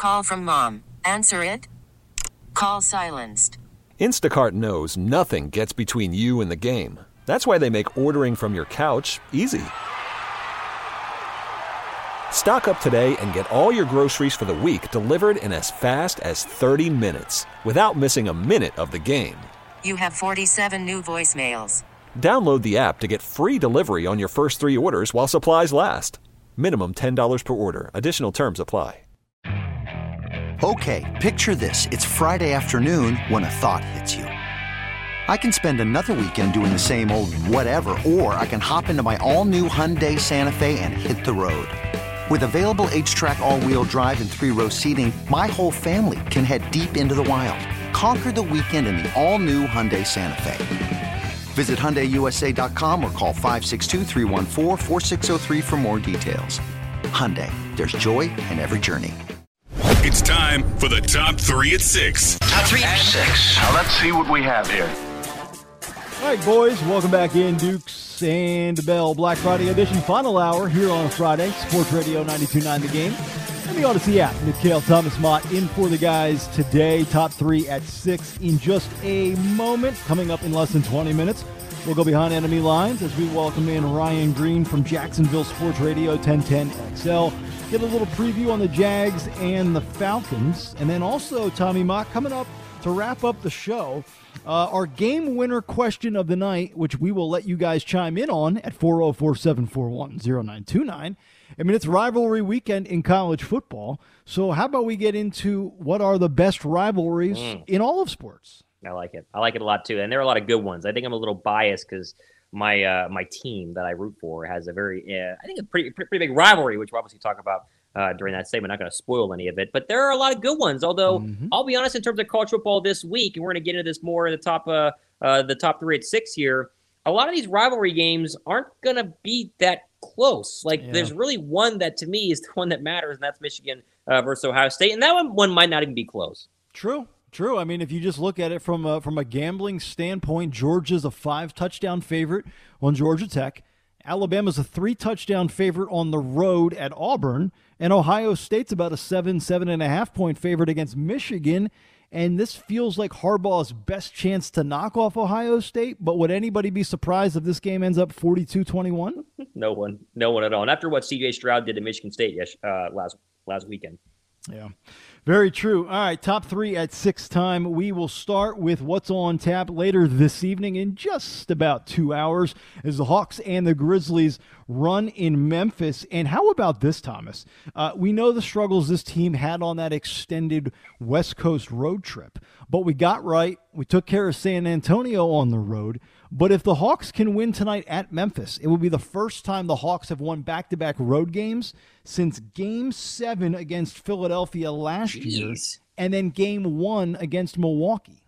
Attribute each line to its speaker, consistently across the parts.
Speaker 1: Call from mom. Answer it. Call silenced.
Speaker 2: Instacart knows nothing gets between you and the game. That's why they make ordering from your couch easy. Stock up today and get all your groceries for the week delivered in as fast as 30 minutes without missing a minute of the game.
Speaker 1: You have 47 new voicemails.
Speaker 2: Download the app to get free delivery on your first 3 orders while supplies last. Minimum $10 per order. Additional terms apply.
Speaker 3: Okay, picture this. It's Friday afternoon when a thought hits you. I can spend another weekend doing the same old whatever, or I can hop into my all-new Hyundai Santa Fe and hit the road. With available H-Track all-wheel drive and 3-row seating, my whole family can head deep into the wild. Conquer the weekend in the all-new Hyundai Santa Fe. Visit HyundaiUSA.com or call 562-314-4603 for more details. Hyundai, there's joy in every journey.
Speaker 4: It's time for the top 3 at 6.
Speaker 5: Top 3 at 6.
Speaker 6: Now let's see what we have here.
Speaker 7: All right, boys, welcome back in. Dukes and Bell Black Friday edition, final hour here on a Friday. Sports Radio 92.9 The Game. And the Odyssey app. Mikhail Thomas Mott in for the guys today. Top 3 at 6 in just a moment. Coming up in less than 20 minutes. We'll go behind enemy lines as we welcome in Ryan Green from Jacksonville Sports Radio 1010 XL. Get a little preview on the Jags and the Falcons. And then also, Tommy Mock, coming up to wrap up the show, our game winner question of the night, which we will let you guys chime in on at 404-741-0929. I mean, it's rivalry weekend in college football. So how about we get into what are the best rivalries in all of sports?
Speaker 8: I like it. I like it a lot, too. And there are a lot of good ones. I think I'm a little biased because my team that I root for has a very, I think, a pretty big rivalry, which we'll obviously talk about during that segment. Not going to spoil any of it. But there are a lot of good ones. Although, I'll be honest, in terms of college football this week, and we're going to get into this more in the top 3 at 6 here, a lot of these rivalry games aren't going to be that close. There's really one that, to me, is the one that matters, and that's Michigan versus Ohio State. And that one might not even be close.
Speaker 7: True. I mean, if you just look at it from a gambling standpoint, Georgia's a 5-touchdown favorite on Georgia Tech. Alabama's a 3-touchdown favorite on the road at Auburn. And Ohio State's about a 7.5 point favorite against Michigan. And this feels like Harbaugh's best chance to knock off Ohio State. But would anybody be surprised if this game ends up 42-21?
Speaker 8: No one at all. And after what C.J. Stroud did to Michigan State last weekend.
Speaker 7: Yeah, very true. All right, top 3 at 6 time. We will start with what's on tap later this evening in just about 2 hours as the Hawks and the Grizzlies run in Memphis. And how about this, Thomas? We know the struggles this team had on that extended West Coast road trip, but we got right. We took care of San Antonio on the road. But if the Hawks can win tonight at Memphis, it will be the first time the Hawks have won back-to-back road games since Game 7 against Philadelphia last year, and then Game 1 against Milwaukee.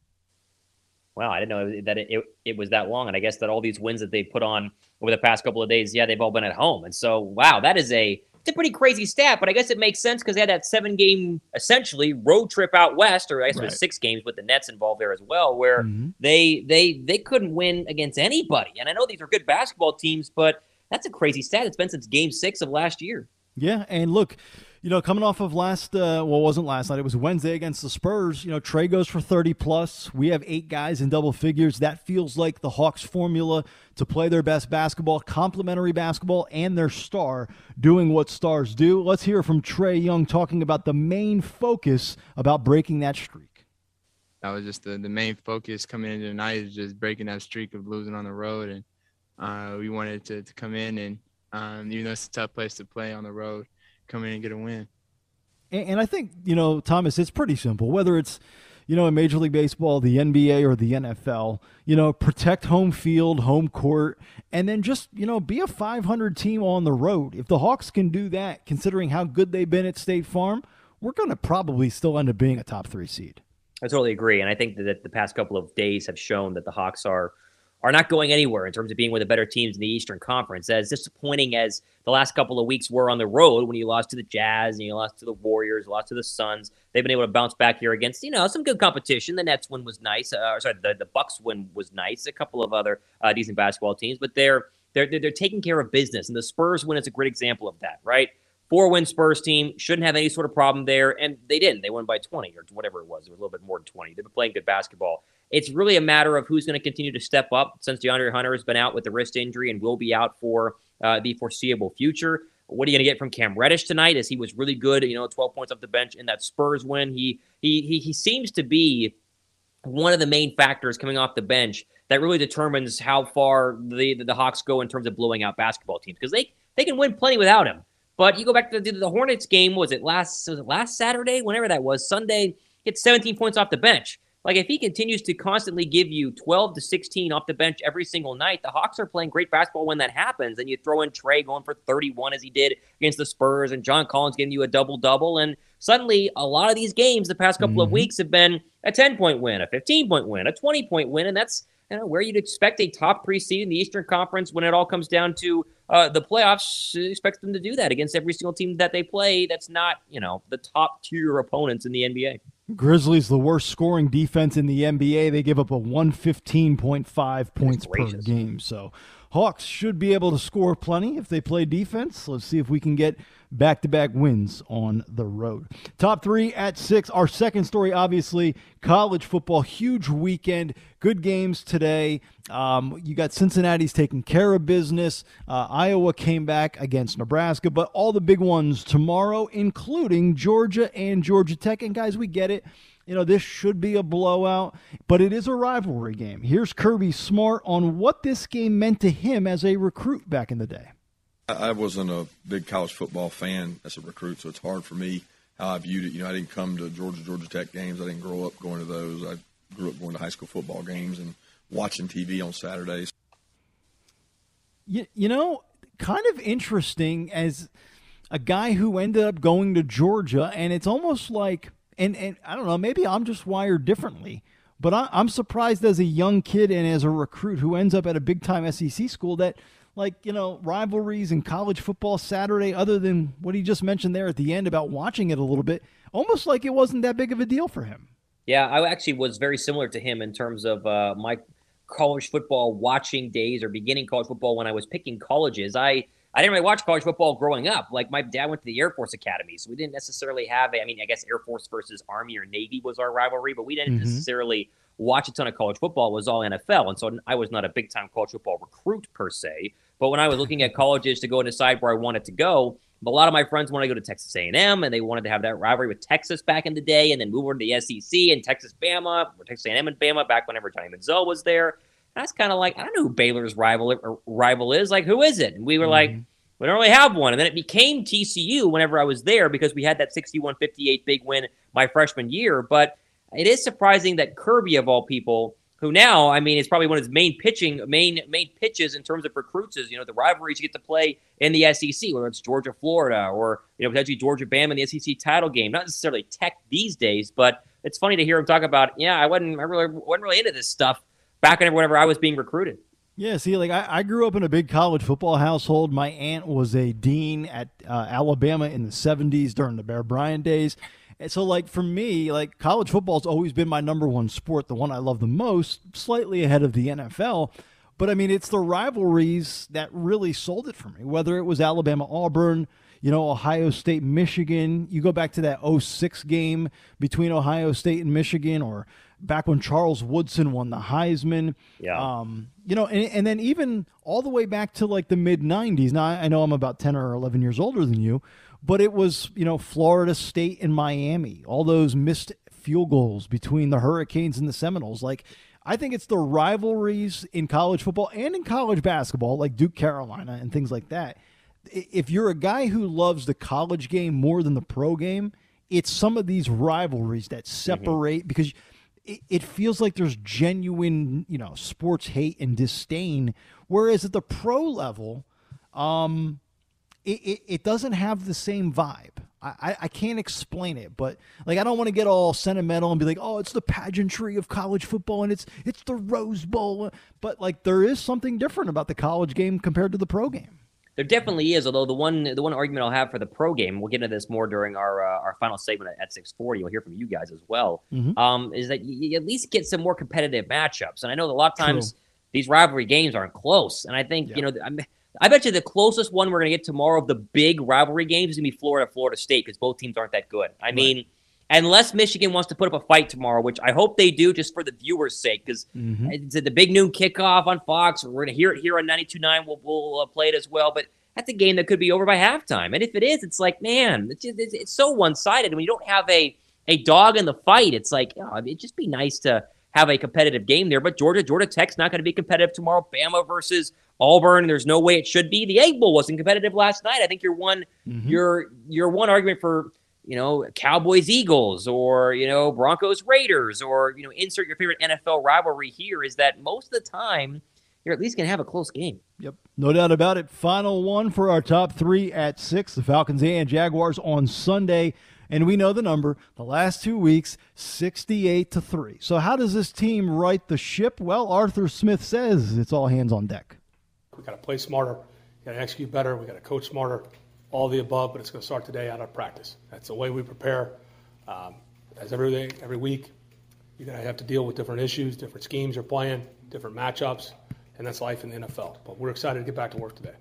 Speaker 8: Wow, I didn't know that it was that long. And I guess that all these wins that they put on over the past couple of days, they've all been at home. And so, wow, it's a pretty crazy stat, but I guess it makes sense because they had that 7-game, essentially, road trip out west, or I guess it was 6 games with the Nets involved there as well, where they couldn't win against anybody. And I know these are good basketball teams, but that's a crazy stat. It's been since Game 6 of last year.
Speaker 7: Yeah, and look, coming off of it wasn't last night. It was Wednesday against the Spurs. Trey goes for 30-plus. We have 8 guys in double figures. That feels like the Hawks' formula to play their best basketball, complementary basketball, and their star doing what stars do. Let's hear from Trae Young talking about the main focus about breaking that streak.
Speaker 9: That was just the main focus coming into tonight is just breaking that streak of losing on the road. And we wanted to come in and, even though it's a tough place to play on the road, come in and get a win.
Speaker 7: And I think, Thomas, it's pretty simple. Whether it's, in Major League Baseball, the NBA, or the NFL, protect home field, home court, and then just, be a 500 team on the road. If the Hawks can do that, considering how good they've been at State Farm, we're going to probably still end up being a top 3 seed.
Speaker 8: I totally agree. And I think that the past couple of days have shown that the Hawks are not going anywhere in terms of being one of the better teams in the Eastern Conference. As disappointing as the last couple of weeks were on the road, when you lost to the Jazz and you lost to the Warriors, lost to the Suns, they've been able to bounce back here against, some good competition. The Nets win was nice. The Bucks win was nice. A couple of other decent basketball teams, but they're taking care of business. And the Spurs win is a great example of that, right? 4-win Spurs team shouldn't have any sort of problem there, and they didn't. They won by 20 or whatever it was. It was a little bit more than 20. They've been playing good basketball. It's really a matter of who's going to continue to step up since DeAndre Hunter has been out with the wrist injury and will be out for the foreseeable future. What are you going to get from Cam Reddish tonight? As he was really good, 12 points off the bench in that Spurs win. He seems to be one of the main factors coming off the bench that really determines how far the Hawks go in terms of blowing out basketball teams, because they can win plenty without him. But you go back to the Hornets game, was it last Saturday? Whenever that was, Sunday, gets 17 points off the bench. Like, if he continues to constantly give you 12 to 16 off the bench every single night, the Hawks are playing great basketball when that happens. And you throw in Trey going for 31 as he did against the Spurs, and John Collins giving you a double-double. And suddenly, a lot of these games the past couple of weeks have been a 10-point win, a 15-point win, a 20-point win. And that's where you'd expect a top 3 seed in the Eastern Conference when it all comes down to the playoffs. Expect them to do that against every single team that they play that's not, the top-tier opponents in the NBA.
Speaker 7: Grizzlies, the worst scoring defense in the NBA. They give up a 115.5 points per game. So Hawks should be able to score plenty if they play defense. Let's see if we can get back-to-back wins on the road. Top 3 at 6. Our second story, obviously, college football. Huge weekend. Good games today. You got Cincinnati's taking care of business. Iowa came back against Nebraska, but all the big ones tomorrow, including Georgia and Georgia Tech. And, guys, we get it. This should be a blowout, but it is a rivalry game. Here's Kirby Smart on what this game meant to him as a recruit back in the day.
Speaker 5: I wasn't a big college football fan as a recruit, so it's hard for me how I viewed it. I didn't come to Georgia Tech games. I didn't grow up going to those. I grew up going to high school football games and watching TV on Saturdays.
Speaker 7: Kind of interesting as a guy who ended up going to Georgia, and it's almost like, and I don't know, maybe I'm just wired differently, but I'm surprised as a young kid and as a recruit who ends up at a big-time SEC school that, rivalries in college football Saturday, other than what he just mentioned there at the end about watching it a little bit, almost like it wasn't that big of a deal for him.
Speaker 8: Yeah, I actually was very similar to him in terms of my college football watching days or beginning college football when I was picking colleges. I didn't really watch college football growing up. Like, my dad went to the Air Force Academy, so we didn't necessarily have I guess Air Force versus Army or Navy was our rivalry, but we didn't necessarily watch a ton of college football. It was all NFL, and so I was not a big-time college football recruit per se. But when I was looking at colleges to go and decide where I wanted to go, a lot of my friends wanted to go to Texas A&M, and they wanted to have that rivalry with Texas back in the day, and then move over to the SEC and Texas-Bama, or Texas A&M and Bama back whenever Johnny Manziel was there. And that's kind of like, I don't know who Baylor's rival is. Like, who is it? And we were like, we don't really have one. And then it became TCU whenever I was there because we had that 61-58 big win my freshman year. But it is surprising that Kirby, of all people, who now, is probably one of his main pitches in terms of recruits is, the rivalries you get to play in the SEC, whether it's Georgia, Florida, or, potentially Georgia, Bama in the SEC title game. Not necessarily Tech these days, but it's funny to hear him talk about, I wasn't really into this stuff back whenever I was being recruited.
Speaker 7: Yeah, see, I grew up in a big college football household. My aunt was a dean at Alabama in the 70s during the Bear Bryant days. And so, for me, college football's always been my number one sport, the one I love the most, slightly ahead of the NFL. But, it's the rivalries that really sold it for me, whether it was Alabama-Auburn, Ohio State-Michigan. You go back to that 2006 game between Ohio State and Michigan, or back when Charles Woodson won the Heisman.
Speaker 8: Yeah.
Speaker 7: And then even all the way back to, the mid-'90s. Now, I know I'm about 10 or 11 years older than you, but it was, Florida State and Miami, all those missed field goals between the Hurricanes and the Seminoles. I think it's the rivalries in college football and in college basketball, like Duke Carolina and things like that. If you're a guy who loves the college game more than the pro game, it's some of these rivalries that separate because it feels like there's genuine, sports hate and disdain. Whereas at the pro level, it doesn't have the same vibe. I can't explain it, but I don't want to get all sentimental and be like, oh, it's the pageantry of college football and it's the Rose Bowl. But there is something different about the college game compared to the pro game.
Speaker 8: There definitely is, although the one argument I'll have for the pro game, we'll get into this more during our final segment at 6:40. We'll hear from you guys as well. Is that you at least get some more competitive matchups, and I know that a lot of times these rivalry games aren't close, and I think I bet you the closest one we're going to get tomorrow of the big rivalry games is going to be Florida State, because both teams aren't that good. I mean, unless Michigan wants to put up a fight tomorrow, which I hope they do just for the viewers' sake, because it's at the big noon kickoff on Fox. We're going to hear it here on 92.9. We'll play it as well. But that's a game that could be over by halftime. And if it is, it's like, man, it's so one-sided. When you don't have a dog in the fight, it's like, it'd just be nice to have a competitive game there. But Georgia Tech's not going to be competitive tomorrow. Bama versus Auburn, there's no way it should be. The Egg Bowl wasn't competitive last night. I think your one argument for, Cowboys Eagles, or, Broncos Raiders, or, insert your favorite NFL rivalry here, is that most of the time you're at least going to have a close game.
Speaker 7: Yep, no doubt about it. Final one for our top 3 at 6, the Falcons and Jaguars on Sunday. And we know the number, the last 2 weeks, 68-3. So how does this team right the ship? Well, Arthur Smith says it's all hands on deck.
Speaker 6: We got to play smarter. We got to execute better. We got to coach smarter. All the above, but it's going to start today out of practice. That's the way we prepare. As every week, you're going to have to deal with different issues, different schemes you're playing, different matchups, and that's life in the NFL. But we're excited to get back to work today.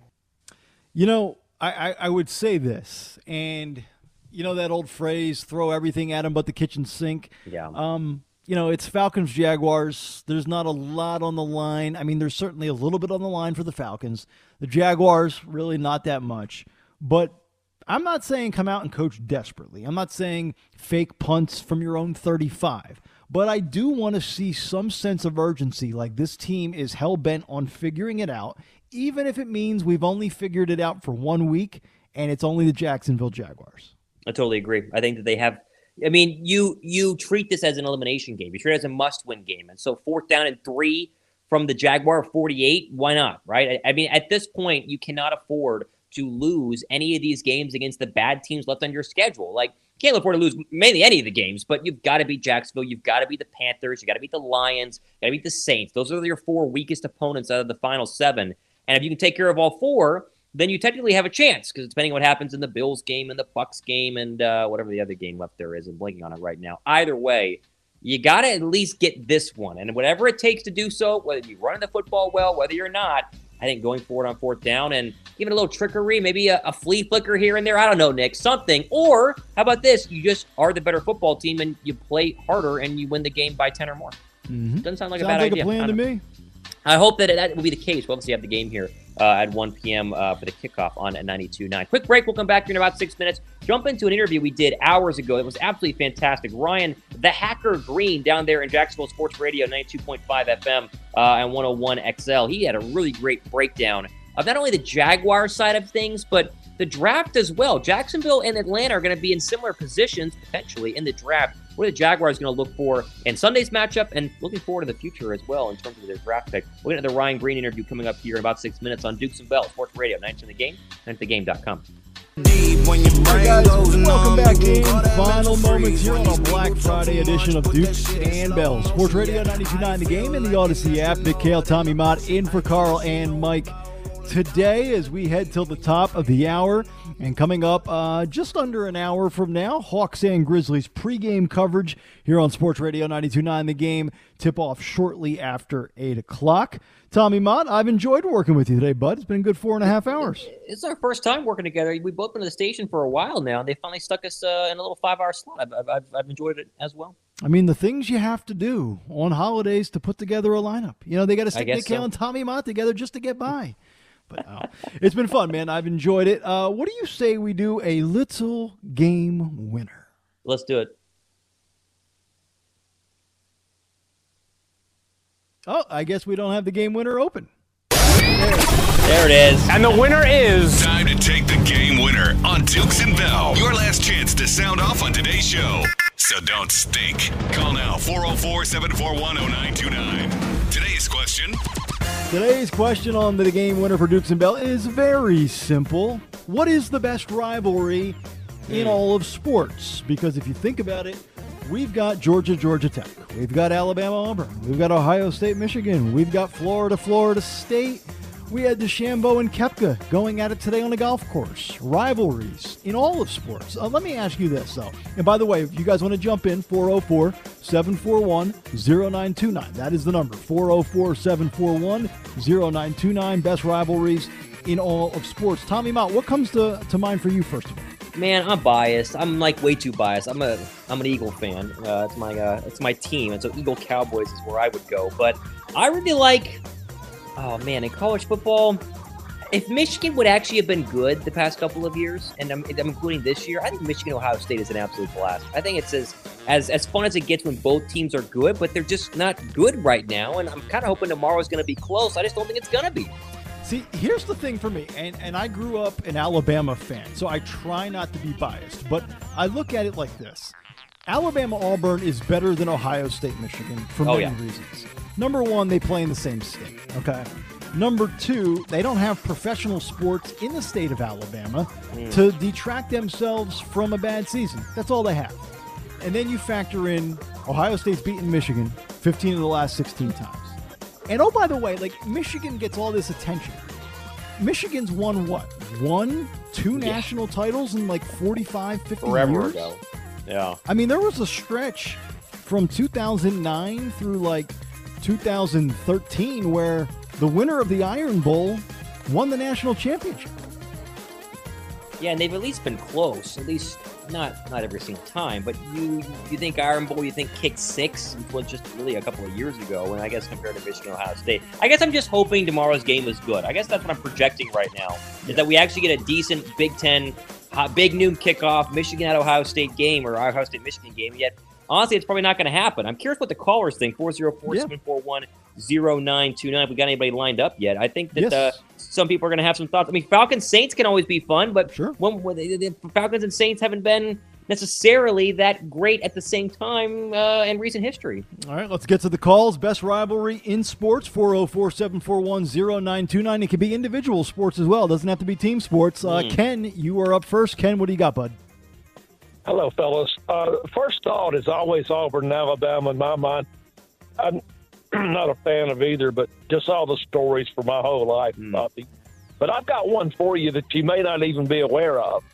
Speaker 7: I would say this, and that old phrase, throw everything at them but the kitchen sink.
Speaker 8: Yeah.
Speaker 7: It's Falcons, Jaguars. There's not a lot on the line. I mean, there's certainly a little bit on the line for the Falcons. The Jaguars, really not that much. But I'm not saying come out and coach desperately. I'm not saying fake punts from your own 35. But I do want to see some sense of urgency, like this team is hell-bent on figuring it out, even if it means we've only figured it out for 1 week and it's only the Jacksonville Jaguars.
Speaker 8: I totally agree. I think that they have – I mean, you treat this as an elimination game. You treat it as a must-win game. And so 4th down and 3 from the Jaguar 48, why not, right? I mean, at this point, you cannot afford – to lose any of these games against the bad teams left on your schedule. Like, you can't afford to lose mainly any of the games, but you've got to beat Jacksonville. You've got to beat the Panthers. You got to beat the Lions. You got to beat the Saints. Those are your 4 weakest opponents out of the final 7. And if you can take care of all 4, then you technically have a chance, because depending on what happens in the Bills game and the Bucks game and whatever the other game left there is, I'm blanking on it right now. Either way, you got to at least get this one. And whatever it takes to do so, whether you're running the football well, whether you're not, I think going forward on 4th down and even a little trickery, maybe a flea flicker here and there. I don't know, Nick, something. Or how about this? You just are the better football team and you play harder and you win the game by 10 or more. Doesn't sound like a bad idea.
Speaker 7: Sounds like a plan to me.
Speaker 8: I hope that will be the case. We'll obviously have the game here at 1 p.m. For the kickoff on 92.9. Quick break. We'll come back here in about 6 minutes. Jump into an interview we did hours ago. It was absolutely fantastic. Ryan, the Hacker Green, down there in Jacksonville Sports Radio, 92.5 FM and 101 XL. He had a really great breakdown of not only the Jaguar side of things, but the draft as well. Jacksonville and Atlanta are going to be in similar positions, potentially, in the draft. What are the Jaguars going to look for in Sunday's matchup, and looking forward to the future as well in terms of their draft pick? We're going to have the Ryan Green interview coming up here in about 6 minutes on Dukes and Bell, Sports Radio, 9 in the Game, and thegame.com.
Speaker 7: Hey guys, welcome back in. Final moments here on a Black Friday edition of Dukes and Bell, Sports Radio 92.9 The Game and the Odyssey app. Nick Kale, Tommy Mott in for Carl and Mike today as we head till the top of the hour. And coming up just under an hour from now, Hawks and Grizzlies pregame coverage here on Sports Radio 92.9 The Game. Tip-off shortly after 8 o'clock. Tommy Mott, I've enjoyed working with you today, bud. It's been a good 4.5 hours.
Speaker 8: It's our first time working together. We've both been at the station for a while now, and they finally stuck us in a little 5-hour slot. I've enjoyed it as well.
Speaker 7: I mean, the things you have to do on holidays to put together a lineup. They got to stick Nick Kale and Tommy Mott together just to get by. But it's been fun, man. I've enjoyed it. What do you say we do a little game winner?
Speaker 8: Let's do it.
Speaker 7: Oh, I guess we don't have the game winner open.
Speaker 8: There it is.
Speaker 10: And the winner is...
Speaker 4: Time to take the game winner on Dukes and Bell. Your last chance to sound off on today's show. So don't stink. Call now, 404-741-0929. Today's question...
Speaker 7: Today's question on the game winner for Dukes and Bell is very simple. What is the best rivalry in all of sports? Because if you think about it, we've got Georgia Tech. We've got Alabama Auburn. We've got Ohio State Michigan. We've got Florida State. We had DeChambeau and Koepka going at it today on a golf course. Rivalries in all of sports. Let me ask you this, though. And by the way, if you guys want to jump in, 404-741-0929. That is the number, 404-741-0929. Best rivalries in all of sports. Tommy Mott, what comes to mind for you first of all?
Speaker 8: Man, I'm biased. I'm like way too biased. I'm an Eagle fan. It's my team, and so Eagle Cowboys is where I would go. But I really like, in college football, if Michigan would actually have been good the past couple of years, and I'm including this year, I think Michigan-Ohio State is an absolute blast. I think it's as fun as it gets when both teams are good, but they're just not good right now, and I'm kind of hoping tomorrow's going to be close. I just don't think it's going to be.
Speaker 7: See, here's the thing for me, and I grew up an Alabama fan, so I try not to be biased, but I look at it like this. Alabama-Auburn is better than Ohio State-Michigan for many reasons. Number one, they play in the same state, okay? Number two, they don't have professional sports in the state of Alabama to detract themselves from a bad season. That's all they have. And then you factor in Ohio State's beaten Michigan 15 of the last 16 times. And oh, by the way, like Michigan gets all this attention. Michigan's won what? Two national titles in like 45, 50
Speaker 8: Forever
Speaker 7: years?
Speaker 8: ago. Yeah.
Speaker 7: I mean, there was a stretch from 2009 through like 2013 where the winner of the Iron Bowl won the national championship.
Speaker 8: Yeah, and they've at least been close. At least not every single time. But you think Iron Bowl, you think Kick 6, which was just really a couple of years ago, and I guess compared to Michigan, Ohio State. I guess I'm just hoping tomorrow's game is good. I guess that's what I'm projecting right now, is that we actually get a decent Big Ten, big noon kickoff, Michigan at Ohio State game, or Ohio State-Michigan game. Yet, honestly, it's probably not going to happen. I'm curious what the callers think. 404-741-0929. If we got anybody lined up yet, I think that some people are going to have some thoughts. I mean, Falcons Saints can always be fun, but when the Falcons and Saints haven't been necessarily that great at the same time in recent history.
Speaker 7: All right, let's get to the calls. Best rivalry in sports, 404-741-0929. It can be individual sports as well. It doesn't have to be team sports. Ken, you are up first. Ken, what do you got, bud?
Speaker 10: Hello, fellas. First thought is always Auburn and Alabama in my mind. I'm not a fan of either, but just all the stories for my whole life. But I've got one for you that you may not even be aware of.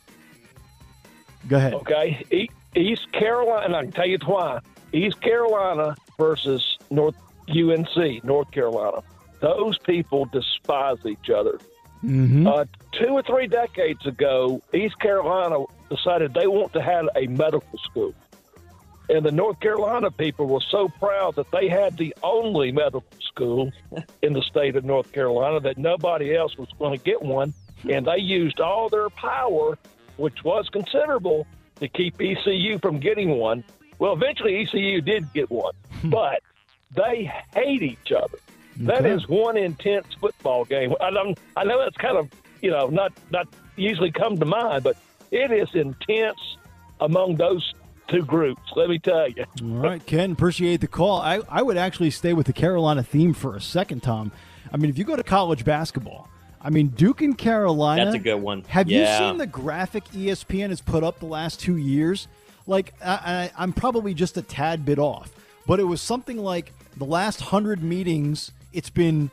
Speaker 7: Go ahead.
Speaker 10: Okay. East Carolina, I can tell you why. East Carolina versus UNC, North Carolina. Those people despise each other. 2 or 3 decades ago, East Carolina decided they want to have a medical school. And the North Carolina people were so proud that they had the only medical school in the state of North Carolina that nobody else was going to get one. And they used all their power, which was considerable, to keep ECU from getting one. Well, eventually ECU did get one, but they hate each other. That is one intense football game. I know that's kind of, not usually come to mind, but it is intense among those two groups, let me tell you.
Speaker 7: All right, Ken, appreciate the call. I would actually stay with the Carolina theme for a second, Tom. I mean, if you go to college basketball, I mean, Duke and Carolina.
Speaker 8: That's a good one.
Speaker 7: Have you seen the graphic ESPN has put up the last 2 years? Like, I'm probably just a tad bit off, but it was something like the last 100 meetings, it's been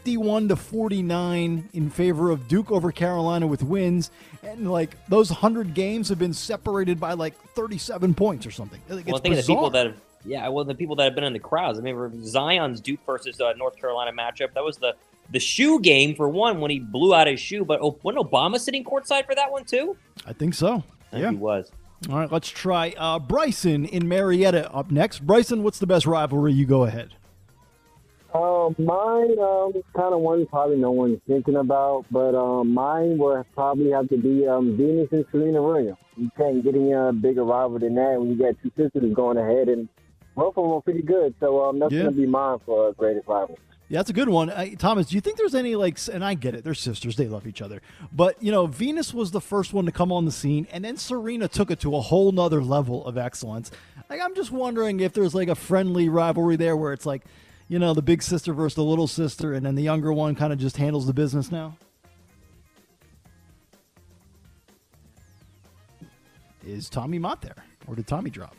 Speaker 7: 51-49 in favor of Duke over Carolina with wins, and like those 100 games have been separated by like 37 points or something. Like,
Speaker 8: well, think of the people that have, the people that have been in the crowds. I mean, Zion's Duke versus North Carolina matchup. That was the shoe game for one when he blew out his shoe. But wasn't Obama sitting courtside for that one too?
Speaker 7: I think so.
Speaker 8: I think he was.
Speaker 7: All right, let's try Bryson in Marietta up next. Bryson, what's the best rivalry? You go ahead.
Speaker 11: Mine, kind of one probably no one's thinking about, but mine will probably have to be Venus and Serena Williams. You can't get any bigger rival than that when you got two sisters going ahead, and both of them are pretty good. So that's going to be mine for greatest rival.
Speaker 7: Yeah, that's a good one. Thomas, do you think there's any, and I get it, they're sisters, they love each other, but, Venus was the first one to come on the scene, and then Serena took it to a whole nother level of excellence. Like, I'm just wondering if there's, a friendly rivalry there where it's the big sister versus the little sister, and then the younger one kind of just handles the business now? Is Tommy Mott there? Or did Tommy drop?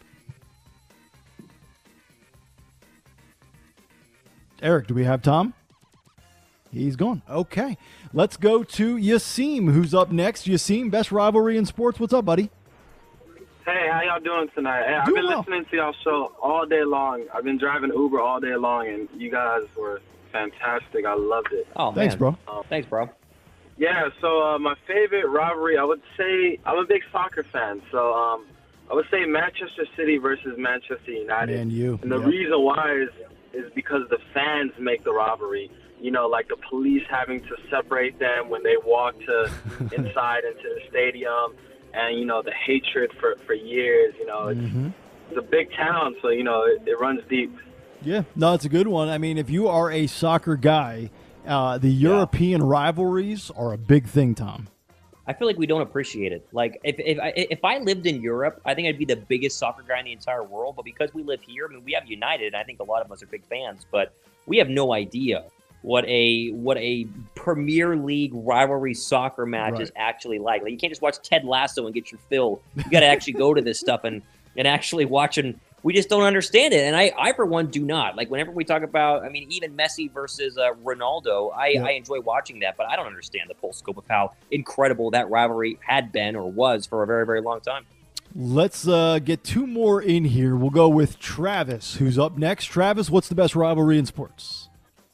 Speaker 7: Eric, do we have Tom? He's gone. Okay. Let's go to Yasim, who's up next. Yasim, best rivalry in sports. What's up, buddy?
Speaker 12: Hey, how y'all doing tonight? Hey, I've been listening to y'all show all day long. I've been driving Uber all day long, and you guys were fantastic. I loved it.
Speaker 8: Oh,
Speaker 7: thanks, bro.
Speaker 8: Thanks, bro.
Speaker 12: Yeah, so my favorite rivalry, I would say, I'm a big soccer fan, so I would say Manchester City versus Manchester United.
Speaker 7: Man, you.
Speaker 12: And the reason why is because the fans make the rivalry. You know, like the police having to separate them when they walk to inside into the stadium, and, you know, the hatred for years. You know, it's a big town, so, you know, it runs deep.
Speaker 7: Yeah, no, it's a good one. I mean, if you are a soccer guy, the European rivalries are a big thing, Tom.
Speaker 8: I feel like we don't appreciate it. Like, if I lived in Europe, I think I'd be the biggest soccer guy in the entire world. But because we live here, I mean, we have United. I think a lot of us are big fans, but we have no idea what a Premier League rivalry soccer match is actually like. Like, you can't just watch Ted Lasso and get your fill. You got to actually go to this stuff and actually watch. And we just don't understand it. And I for one, do not. Like, whenever we talk about, I mean, even Messi versus Ronaldo, I enjoy watching that, but I don't understand the full scope of how incredible that rivalry had been or was for a very, very long time.
Speaker 7: Let's get two more in here. We'll go with Travis, who's up next. Travis, what's the best rivalry in sports?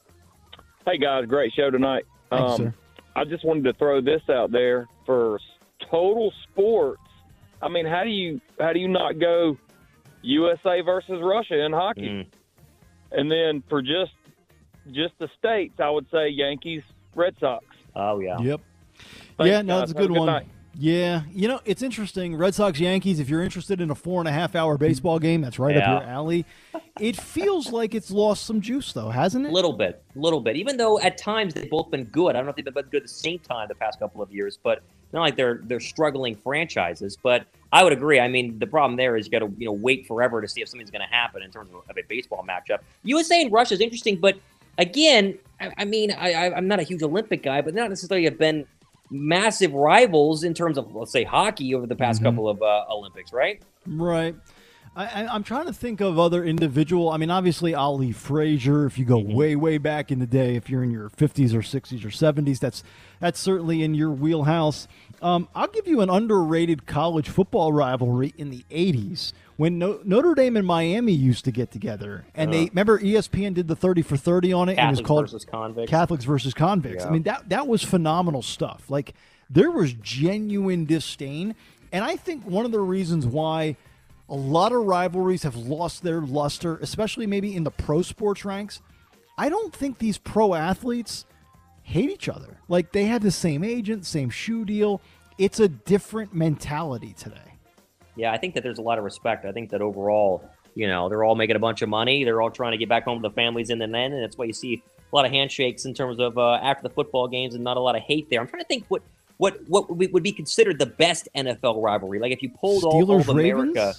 Speaker 13: Hey, guys, great show tonight.
Speaker 7: Thanks, sir.
Speaker 13: I just wanted to throw this out there for total sports. I mean, how do you not go USA versus Russia in hockey? And then for just the states, I would say Yankees, Red Sox.
Speaker 8: Oh, yeah.
Speaker 7: Yep.
Speaker 13: Thanks,
Speaker 7: yeah, no,
Speaker 13: guys.
Speaker 7: it's a
Speaker 13: Have
Speaker 7: good
Speaker 13: a
Speaker 7: one.
Speaker 13: night.
Speaker 7: Yeah, you know, it's interesting. Red Sox, Yankees, if you're interested in a 4.5-hour baseball game, that's right up your alley. It feels like it's lost some juice, though, hasn't it?
Speaker 8: A little bit. Even though at times they've both been good. I don't know if they've been good at the same time the past couple of years, but not like they're struggling franchises. But I would agree. I mean, the problem there is you got to wait forever to see if something's going to happen in terms of a baseball matchup. USA and Russia is interesting, but again, I mean, I'm not a huge Olympic guy, but not necessarily have been massive rivals in terms of, let's say, hockey over the past couple of Olympics, right?
Speaker 7: Right. I'm trying to think of other individual. I mean, obviously, Ali Frazier, if you go way, way back in the day, if you're in your 50s or 60s or 70s, that's certainly in your wheelhouse. I'll give you an underrated college football rivalry in the 80s when Notre Dame and Miami used to get together. And they remember ESPN did the 30 for 30 on it. And it was called Catholics versus Convicts.
Speaker 8: Yeah.
Speaker 7: I mean, that was phenomenal stuff. Like, there was genuine disdain. And I think one of the reasons why a lot of rivalries have lost their luster, especially maybe in the pro sports ranks, I don't think these pro athletes hate each other. Like, they have the same agent, same shoe deal. It's a different mentality today.
Speaker 8: Yeah, I think that there's a lot of respect. I think that overall, they're all making a bunch of money. They're all trying to get back home to the families in the end, and that's why you see a lot of handshakes in terms of after the football games and not a lot of hate there. I'm trying to think what would be considered the best NFL rivalry. Like, if you pulled all of America.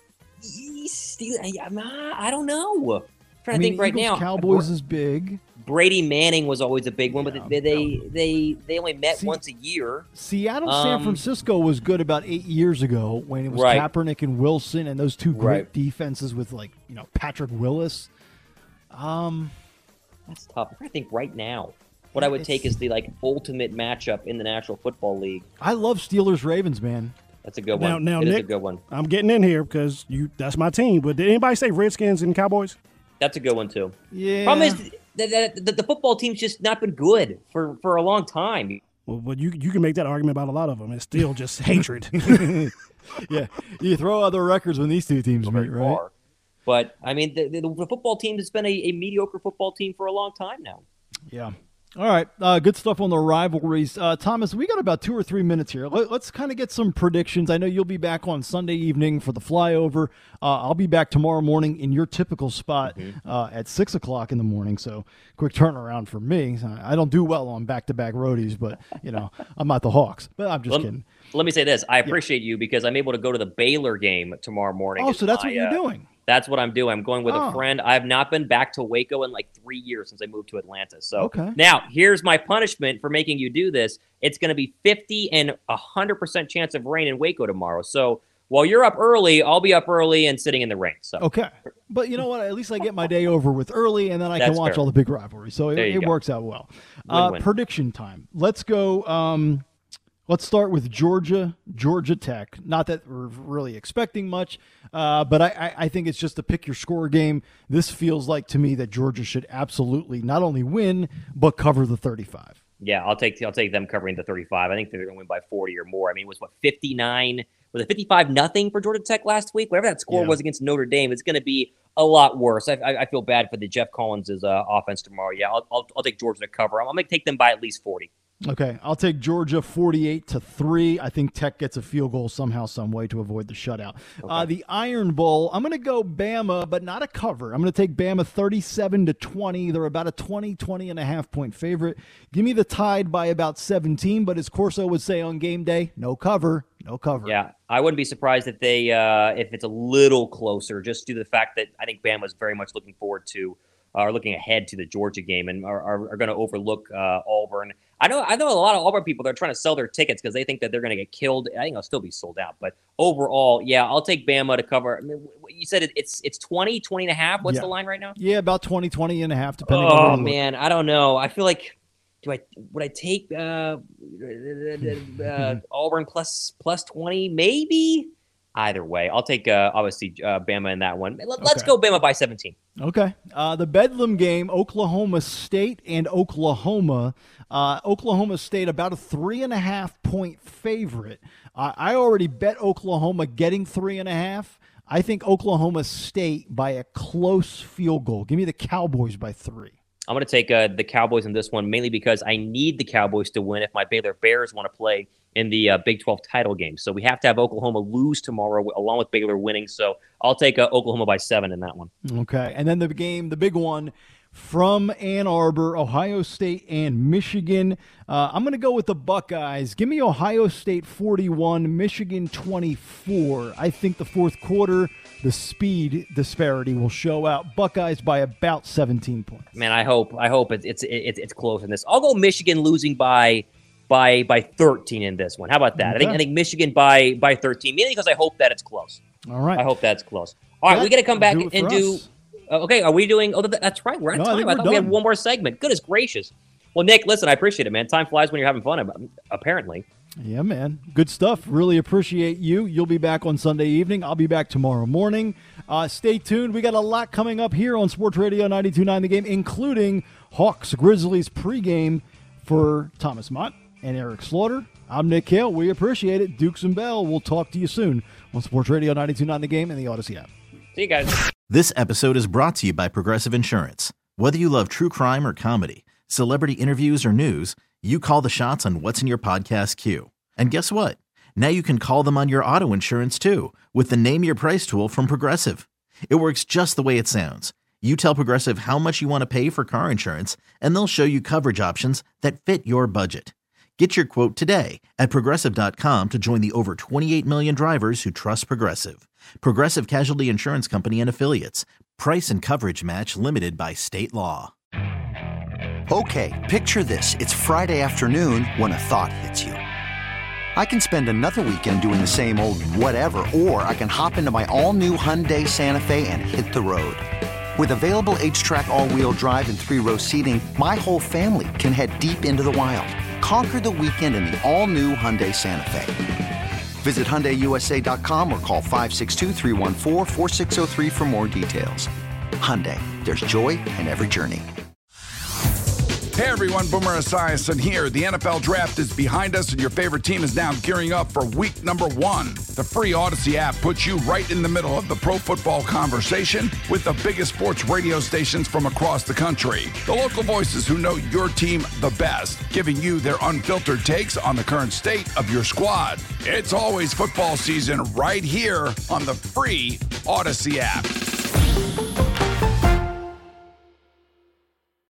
Speaker 8: I don't know. I'm trying to think right
Speaker 7: Eagles,
Speaker 8: now.
Speaker 7: Cowboys is big.
Speaker 8: Brady Manning was always a big one, but they only met once a year.
Speaker 7: Seattle, San Francisco was good about 8 years ago when it was Kaepernick and Wilson and those two great defenses with Patrick Willis.
Speaker 8: That's tough. I'm trying to think right now. What I would take is the ultimate matchup in the National Football League.
Speaker 7: I love Steelers-Ravens, man.
Speaker 8: That's a good one.
Speaker 14: Now,
Speaker 8: It
Speaker 14: Nick,
Speaker 8: is a good one.
Speaker 14: I'm getting in here because that's my team. But did anybody say Redskins and Cowboys?
Speaker 8: That's a good one, too.
Speaker 7: Yeah.
Speaker 8: Problem is the football team's just not been good for a long time.
Speaker 14: Well, but you can make that argument about a lot of them. It's still just hatred.
Speaker 7: Yeah. You throw other records when these two teams meet, right?
Speaker 8: But, I mean, the football team has been a mediocre football team for a long time now.
Speaker 7: Yeah. All right, good stuff on the rivalries. Thomas, we got about 2 or 3 minutes here. Let's kind of get some predictions. I know you'll be back on Sunday evening for the flyover. I'll be back tomorrow morning in your typical spot at 6 o'clock in the morning, so quick turnaround for me. I don't do well on back-to-back roadies, but, I'm not the Hawks. But I'm just kidding.
Speaker 8: Let me say this. I appreciate you because I'm able to go to the Baylor game tomorrow morning.
Speaker 7: Oh, so that's what you're doing.
Speaker 8: That's what I'm doing. I'm going with a friend. I've not been back to Waco in 3 years since I moved to Atlanta. So now here's my punishment for making you do this. It's going to be 50 and 100% chance of rain in Waco tomorrow. So while you're up early, I'll be up early and sitting in the rain. So
Speaker 7: okay. But you know what? At least I get my day over with early, and then I can watch all the big rivalries. So it works out well. Prediction time. Let's go. Let's start with Georgia Tech. Not that we're really expecting much, but I think it's just a pick your score game. This feels like to me that Georgia should absolutely not only win, but cover the 35.
Speaker 8: Yeah, I'll take them covering the 35. I think they're going to win by 40 or more. I mean, it was 59? Was it 55-0 for Georgia Tech last week? Whatever that score was against Notre Dame, it's going to be a lot worse. I feel bad for the Jeff Collins' offense tomorrow. Yeah, I'll take Georgia to cover. I'm going to take them by at least 40.
Speaker 7: Okay, I'll take Georgia 48-3. I think Tech gets a field goal somehow, some way to avoid the shutout. Okay. The Iron Bowl, I'm going to go Bama, but not a cover. I'm going to take Bama 37-20. They're about a 20.5 point favorite. Give me the Tide by about 17, but as Corso would say on game day, no cover. No cover.
Speaker 8: Yeah, I wouldn't be surprised if they if it's a little closer, just due to the fact that I think Bama's very much looking forward to are looking ahead to the Georgia game and are going to overlook Auburn. I know a lot of Auburn people that are trying to sell their tickets because they think that they're going to get killed. I think they'll still be sold out. But overall, yeah, I'll take Bama to cover. I mean, you said it's 20.5. What's the line right now?
Speaker 7: Yeah, about 20.5, depending
Speaker 8: on
Speaker 7: where you
Speaker 8: man, I don't know. I feel like would I take Auburn plus 20? Maybe. Either way, I'll take obviously Bama in that one. Let's go Bama by 17.
Speaker 7: Okay. The Bedlam game, Oklahoma State and Oklahoma. Oklahoma State about a 3.5 point favorite. I already bet Oklahoma getting 3.5. I think Oklahoma State by a close field goal. Give me the Cowboys by 3.
Speaker 8: I'm going to take the Cowboys in this one, mainly because I need the Cowboys to win if my Baylor Bears want to play in the Big 12 title game. So we have to have Oklahoma lose tomorrow along with Baylor winning. So I'll take Oklahoma by 7 in that one.
Speaker 7: Okay. And then the big one from Ann Arbor, Ohio State and Michigan. I'm going to go with the Buckeyes. Give me Ohio State 41, Michigan 24. I think the fourth quarter, the speed disparity will show out. Buckeyes by about 17 points.
Speaker 8: Man, I hope it's close in this. I'll go Michigan losing by 13 in this one. How about that? Okay. I think Michigan by 13, mainly because I hope that it's close.
Speaker 7: All right.
Speaker 8: I hope that's close. All right, we got to come back and do. Okay, are we doing? Oh, that's right. We're at time. I thought we had one more segment. Goodness gracious. Well, Nick, listen, I appreciate it, man. Time flies when you're having fun. Apparently.
Speaker 7: Yeah, man. Good stuff. Really appreciate you. You'll be back on Sunday evening. I'll be back tomorrow morning. Stay tuned. We got a lot coming up here on Sports Radio 92.9 The Game, including Hawks Grizzlies pregame for Thomas Mott and Eric Slaughter. I'm Nick Hale. We appreciate it. Dukes and Bell. We'll talk to you soon on Sports Radio 92.9 The Game and the Odyssey app.
Speaker 8: See you guys.
Speaker 15: This episode is brought to you by Progressive Insurance. Whether you love true crime or comedy, celebrity interviews or news, you call the shots on what's in your podcast queue. And guess what? Now you can call them on your auto insurance too with the Name Your Price tool from Progressive. It works just the way it sounds. You tell Progressive how much you want to pay for car insurance, and they'll show you coverage options that fit your budget. Get your quote today at Progressive.com to join the over 28 million drivers who trust Progressive. Progressive Casualty Insurance Company and Affiliates. Price and coverage match limited by state law.
Speaker 3: Okay, picture this. It's Friday afternoon when a thought hits you. I can spend another weekend doing the same old whatever, or I can hop into my all-new Hyundai Santa Fe and hit the road. With available H-Track all-wheel drive and 3-row seating, my whole family can head deep into the wild. Conquer the weekend in the all-new Hyundai Santa Fe. Visit HyundaiUSA.com or call 562-314-4603 for more details. Hyundai, there's joy in every journey.
Speaker 16: Hey everyone, Boomer Esiason here. The NFL Draft is behind us and your favorite team is now gearing up for week number 1. The free Odyssey app puts you right in the middle of the pro football conversation with the biggest sports radio stations from across the country. The local voices who know your team the best, giving you their unfiltered takes on the current state of your squad. It's always football season right here on the free Odyssey app.